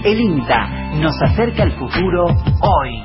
El INTA nos acerca al futuro hoy.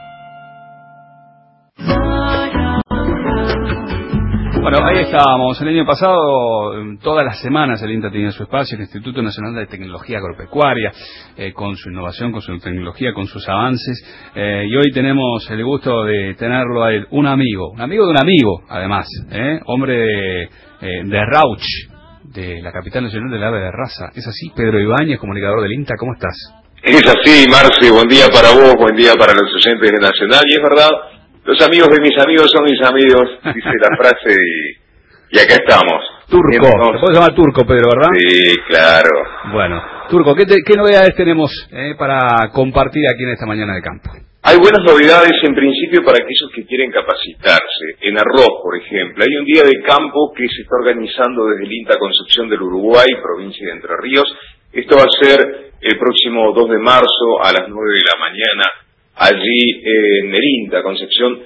Bueno, ahí estábamos. El año pasado, todas las semanas el INTA tenía su espacio, el Instituto Nacional de Tecnología Agropecuaria, con su innovación, con su tecnología, con sus avances. Y hoy tenemos el gusto de tenerlo a él, un amigo de un amigo, además, hombre de Rauch, de la capital nacional del ave de raza. ¿Es así? Pedro Ibáñez, comunicador del INTA, ¿cómo estás? Es así, Marce, buen día para vos, buen día para los oyentes de Nacional, y es verdad, los amigos de mis amigos son mis amigos, dice la frase, y acá estamos. Turco, te puedes llamar Turco, Pedro, ¿verdad? Sí, claro. Bueno, Turco, ¿qué novedades tenemos para compartir aquí en esta mañana de campo? Hay buenas novedades en principio para aquellos que quieren capacitarse. En arroz, por ejemplo, hay un día de campo que se está organizando desde el INTA Concepción del Uruguay, provincia de Entre Ríos. Esto va a ser el próximo 2 de marzo a las 9 de la mañana, allí en el INTA Concepción.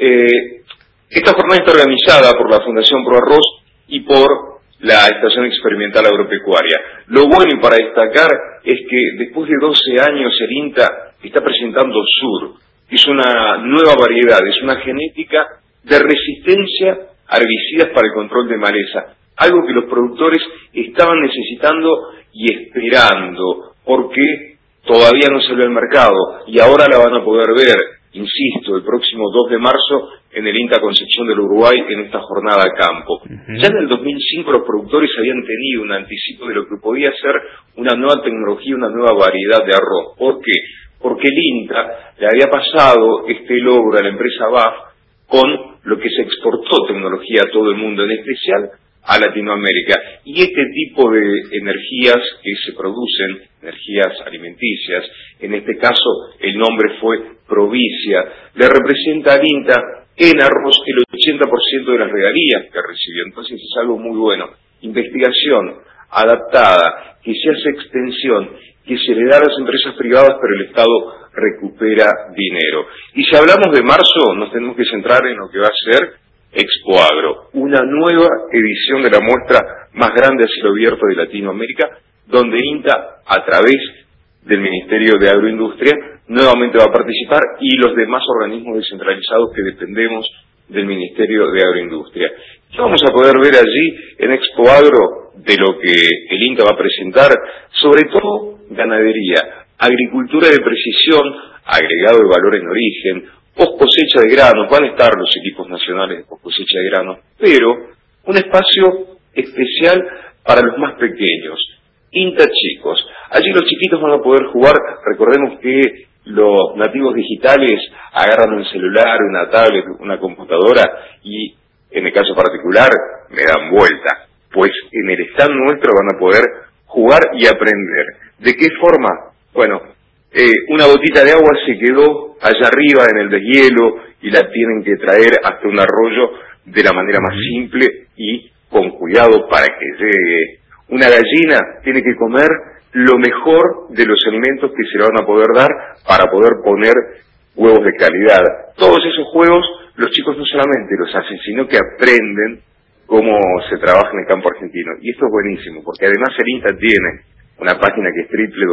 Esta jornada está organizada por la Fundación Pro Arroz y por la Estación Experimental Agropecuaria. Lo bueno y para destacar es que después de 12 años el INTA está presentando Sur. Es una nueva variedad, es una genética de resistencia a herbicidas para el control de maleza. Algo que los productores estaban necesitando y esperando, porque todavía no salió al mercado y ahora la van a poder ver, insisto, el próximo 2 de marzo en el INTA Concepción del Uruguay en esta jornada a campo. Ya en el 2005 los productores habían tenido un anticipo de lo que podía ser una nueva tecnología, una nueva variedad de arroz. ¿Por qué? Porque el INTA le había pasado este logro a la empresa BAF con lo que se exportó tecnología a todo el mundo, en especial a Latinoamérica. Y este tipo de energías que se producen, energías alimenticias, en este caso el nombre fue Provicia, le representa al INTA en arroz el 80% de las regalías que recibió. Entonces es algo muy bueno. Investigación adaptada, que se hace extensión, que se le da a las empresas privadas, pero el Estado recupera dinero. Y si hablamos de marzo, nos tenemos que centrar en lo que va a ser Expo Agro, una nueva edición de la muestra más grande a cielo abierto de Latinoamérica, donde INTA, a través del Ministerio de Agroindustria, nuevamente va a participar, y los demás organismos descentralizados que dependemos del Ministerio de Agroindustria. ¿Qué vamos a poder ver allí en Expo Agro de lo que el INTA va a presentar? Sobre todo ganadería, agricultura de precisión, agregado de valor en origen, post cosecha de granos, van a estar los equipos nacionales de post cosecha de granos, pero un espacio especial para los más pequeños, INTA Chicos. Allí los chiquitos van a poder jugar. Recordemos que los nativos digitales agarran un celular, una tablet, una computadora y, en el caso particular, me dan vuelta. Pues en el stand nuestro van a poder jugar y aprender. ¿De qué forma? Bueno, una gotita de agua se quedó allá arriba en el deshielo y la tienen que traer hasta un arroyo de la manera más simple y con cuidado para que llegue. Una gallina tiene que comer lo mejor de los alimentos que se le van a poder dar para poder poner huevos de calidad. Todos esos juegos los chicos no solamente los hacen, sino que aprenden cómo se trabaja en el campo argentino. Y esto es buenísimo, porque además el INTA tiene una página que es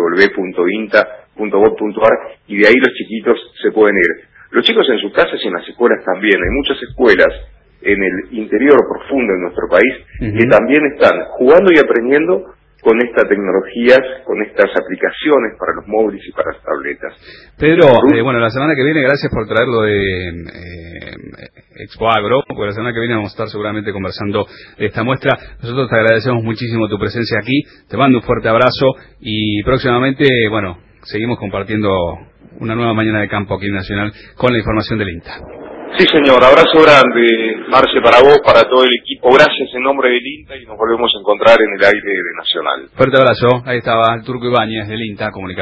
www.inta.gov.ar y de ahí los chiquitos se pueden ir. Los chicos en sus casas y en las escuelas también. Hay muchas escuelas en el interior profundo de nuestro país que también están jugando y aprendiendo con estas tecnologías, con estas aplicaciones para los móviles y para las tabletas. Pedro, bueno, la semana que viene, gracias por traerlo de Expo Agro, porque la semana que viene vamos a estar seguramente conversando de esta muestra. Nosotros te agradecemos muchísimo tu presencia aquí, te mando un fuerte abrazo y próximamente, bueno, seguimos compartiendo una nueva mañana de campo aquí en Nacional con la información del INTA. Sí, señor. Abrazo grande, Marce, para vos, para todo el equipo. Gracias en nombre del INTA y nos volvemos a encontrar en el aire de Nacional. Fuerte abrazo. Ahí estaba el Turco Ibáñez del INTA, comunicador.